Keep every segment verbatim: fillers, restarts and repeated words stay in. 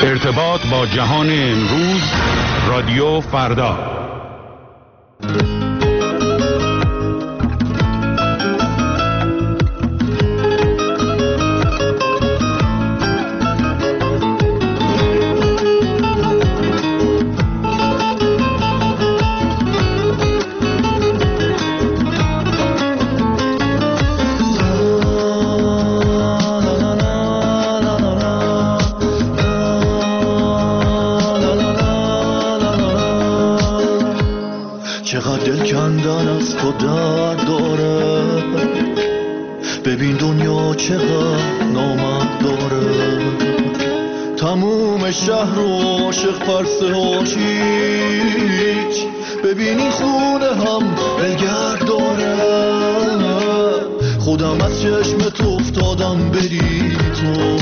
ارتباط با جهان امروز، رادیو فردا. ببین دنیا چقدر نامرد داره، تموم شهر و عاشق پرسه هاشیچ. ببین این خونه هم بلگرد داره، خودم از چشمت افتادم بری تو،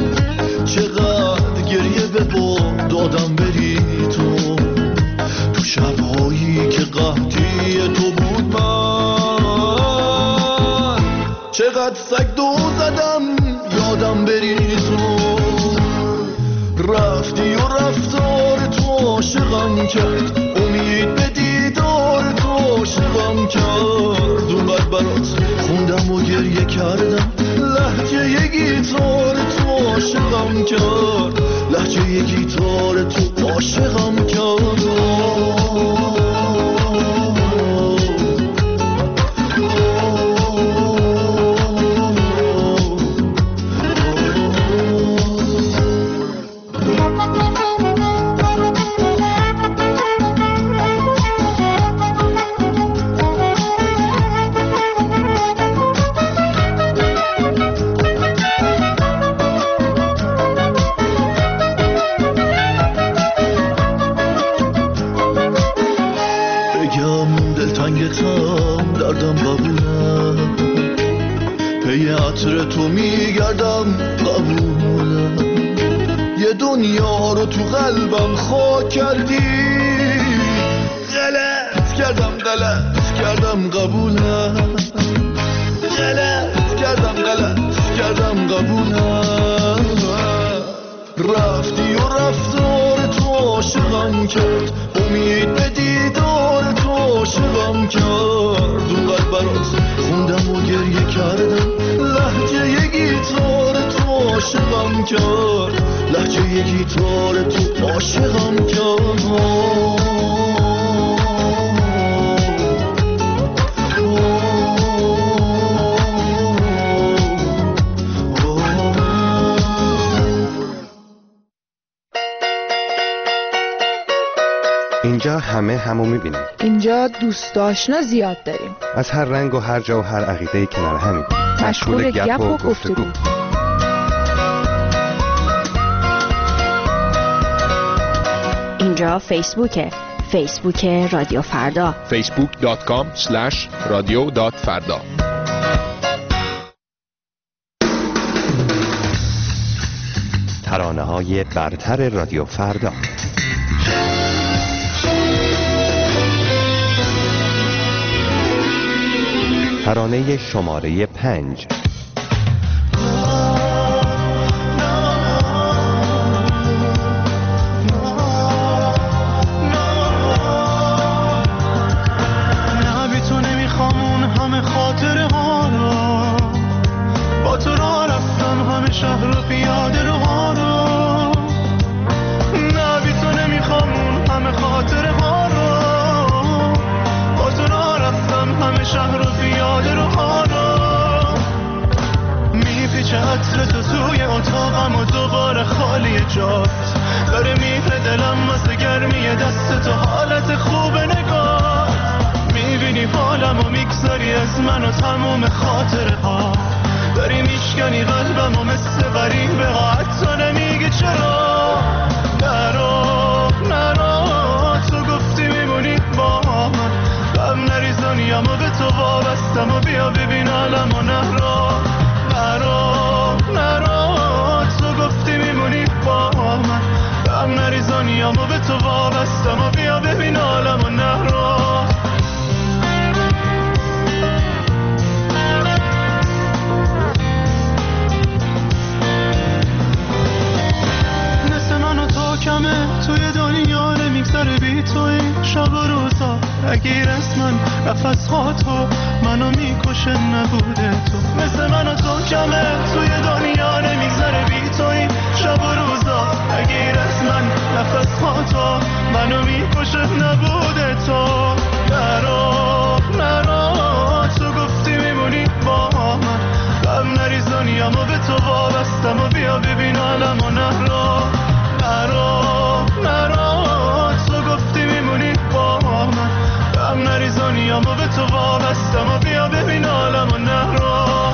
چقدر گریه به با دادم بری تو، تو شبهایی که قحطی تو بود من، چقدر سگ دو زدم یادم بری تو، رفتی و رفتار تو عاشقم کرد، امید به دیدار تو عاشقم کرد، اونقدر برات خوندم و گریه کردم، لهجه یه گیتار تو عاشقم کرد، لهجه یه گیتار تو عاشقم کرد. دردم قبوله، پی عطر تو میگردم قبوله، یه دنیا رو تو قلبم خاک کردی، غلط کردم غلط کردم قبوله، غلط کردم غلط کردم قبوله، رفتی و رفتار تو عاشقم کرد، امید به دیدار تو عاشقم کرد، اونقدر برات خوندم و گریه کردم، لهجه یه گیتار تو عاشقم کرد، لهجه یه گیتار تو عاشقم کرد. اینجا همه همو میبینیم، اینجا دوست آشنا زیاد داریم، از هر رنگ و هر جا و هر عقیده کنار همیم، مشغول گپ و گفتگو. اینجا فیسبوکه، فیسبوک رادیو فردا، فیسبوک دات کام اسلش رادیو دات فردا. ترانه‌های برتر رادیو فردا. ترانه شماره پنج. نه بی تو نمیخوام اون همه خاطره ها رو، با تو را رفتم همه شهر و پیاده رو ها رو، نه بی تو نمیخوام اون همه خاطره ها رو، با تو را رفتم همه شهر و پیاده رو ها رو، میپیچه عطر تو توی اتاقم و دوباره خالی جات، داره میره دلم واسه گرمی دست تو، حالت خوب نگاه، میبینی حالم و میگذاری از من و تموم خاطره ها، داری میشکنی قلبم و مثل غریبه ها، حتی نمیگی چرا، نرو نرو تو گفتی میمونی با من، غم نریزانیم و به تو وابستم و بیا ببین عالم و نهرو، نرو نرو تو گفتی میمونی با من، غم نریزانیم و به تو وابستم و بیا ببین عالم و نهرو. میگذره بی تو این شب و روزا، اگه از من نفس ها تو منو میکشه نبوده تو. مثل من و تو کمه توی دنیا نمیگذره بی تو این شب و روزا، اگه از من نفس ها تو منو میکشه نبوده تو. نرو نرو تو گفتی میمونی با من، غم نریز دنیامو به تو وابستم و بیا ببین عالمو. نرو نرو نرو تو گفتی میمونی با من، غم نریز دنیامو به تو وابستم و بیا ببین عالمو. نرو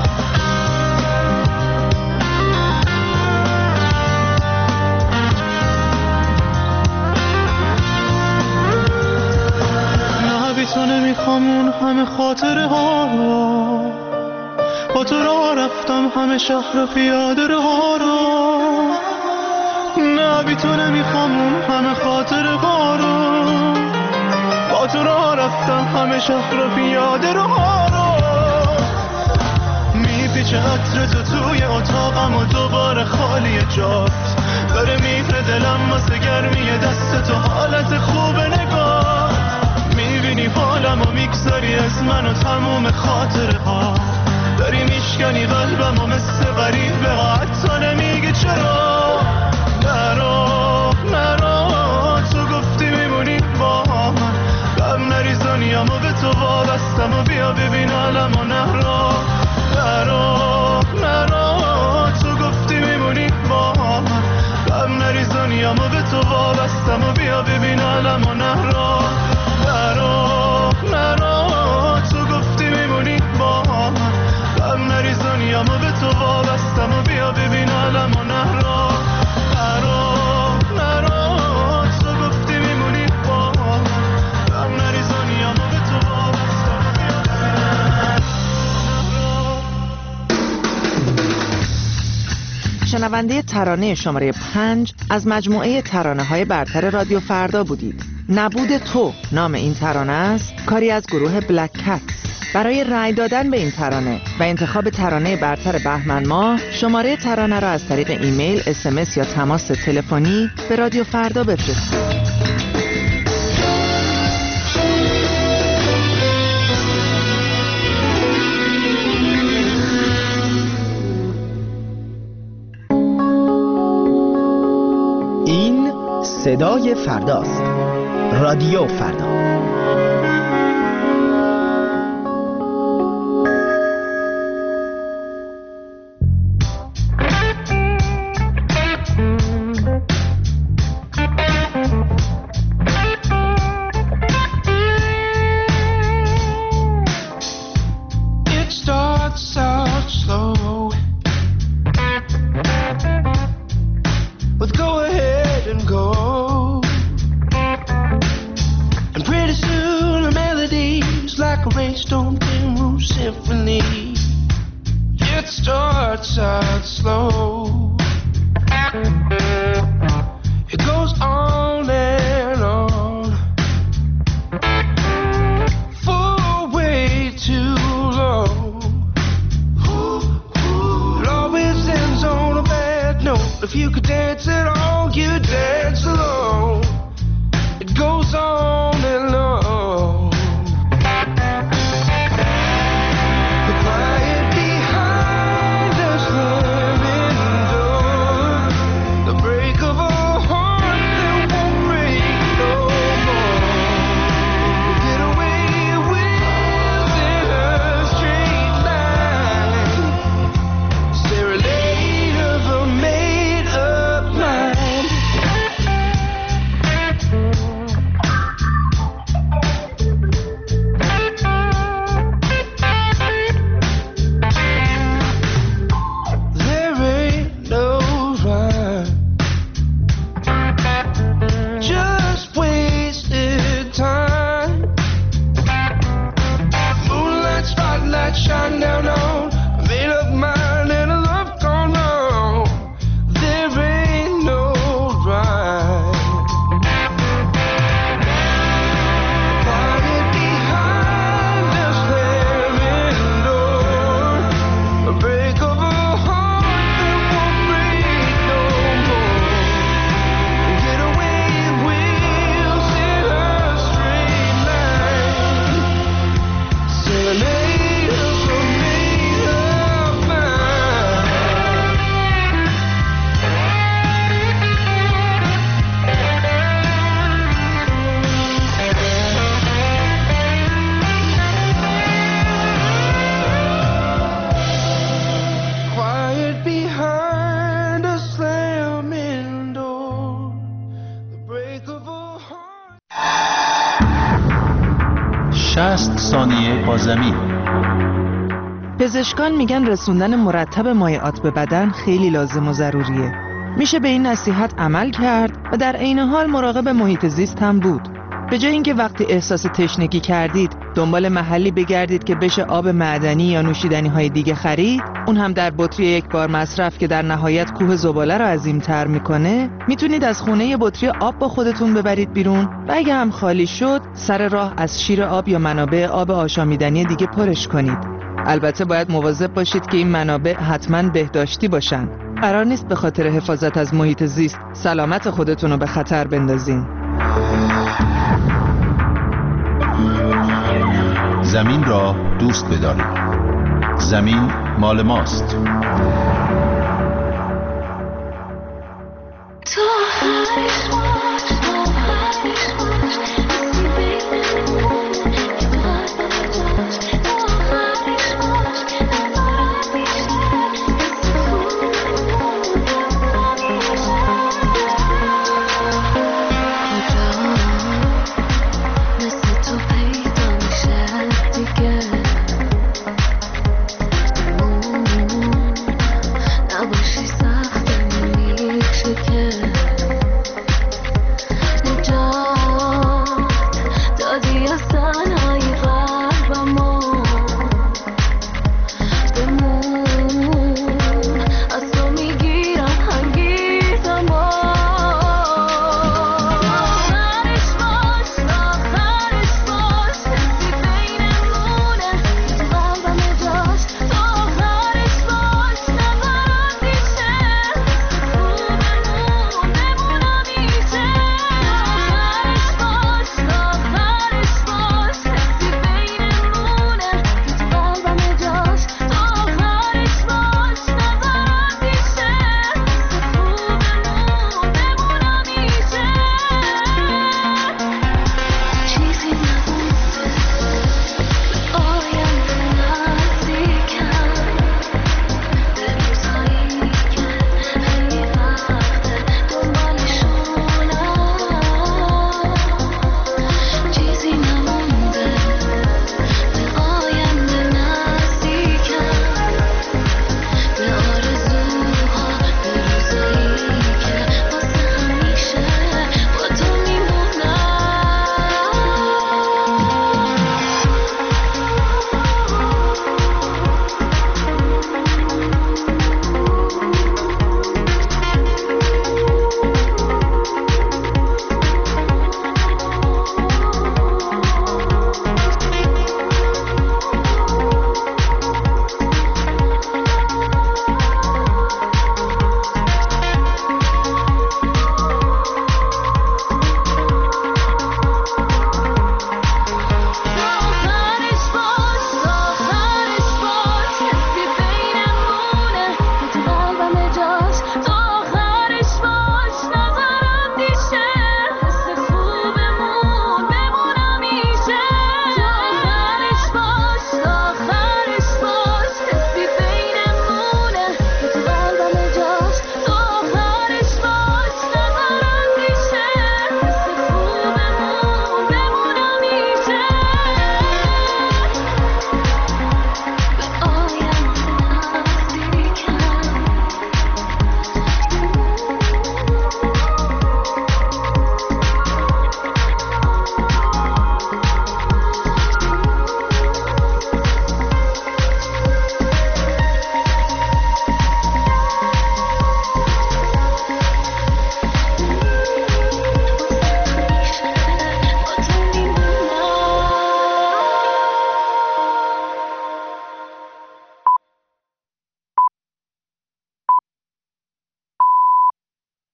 تو نمیخوام اون همه خاطره ها رو، با تو راه رفتم همه شهر و پیاده ها رو. نه بی تو نمیخوام اون همه خاطره ها رو، با تو راه رفتم همه شهر و پیاده ها رو. میپیچه عطر تو توی اتاقم و دوباره خالی جات، داره میپره دلم واسه گرمی دست تو حالت خوب نگاه. میبینی حالم و میگذاری از من و تموم خاطره ها، داری میشکنی قلبم و مثل غریبه ها، حتی نمیگی چرا. نرو نرو تو گفتی میمونی با من، غم نریز دنیامو به تو وابستم و بیا ببین عالمو. نرو نرو نرو تو گفتی میمونی با من، غم نریز دنیامو به تو وابستم و بیا ببین عالمو. نرو نرو نرو تو گفتی میمونی با من، غم نریز دنیامو به تو وابستم و بیا ببین عالمو. نرو نرو نرو تو گفتی میمونی با من، غم نریز دنیامو به تو وابستم و بیا ببین. شنونده ترانه شماره پنج از مجموعه ترانه های برتر رادیو فردا بودید. نبود تو نام این ترانه است، کاری از گروه بلک کتس. برای رأی دادن به این ترانه و انتخاب ترانه برتر بهمن ماه، شماره ترانه را از طریق ایمیل، اس ام اس یا تماس تلفنی به رادیو فردا بفرستید. این صدای فرداست. رادیو فردا. شصت ثانیه با زمین. پزشکان میگن رسوندن مرتب مایعات به بدن خیلی لازم و ضروریه. میشه به این نصیحت عمل کرد و در عین حال مراقب محیط زیست هم بود. به جای اینکه وقتی احساس تشنگی کردید دنبال محلی بگردید که بشه آب معدنی یا نوشیدنی های دیگه خرید، اون هم در بطری یک بار مصرف که در نهایت کوه زباله رو عظیم‌تر میکنه، میتونید از خونه یه بطری آب با خودتون ببرید بیرون و اگه هم خالی شد سر راه از شیر آب یا منابع آب آشامیدنی دیگه پرش کنید. البته باید مواظب باشید که این منابع حتما بهداشتی باشن. قرار نیست به خاطر حفاظت از محیط زیست سلامت خودتون رو به خطر بندازین. زمین را دوست بدارید. زمین مال ماست.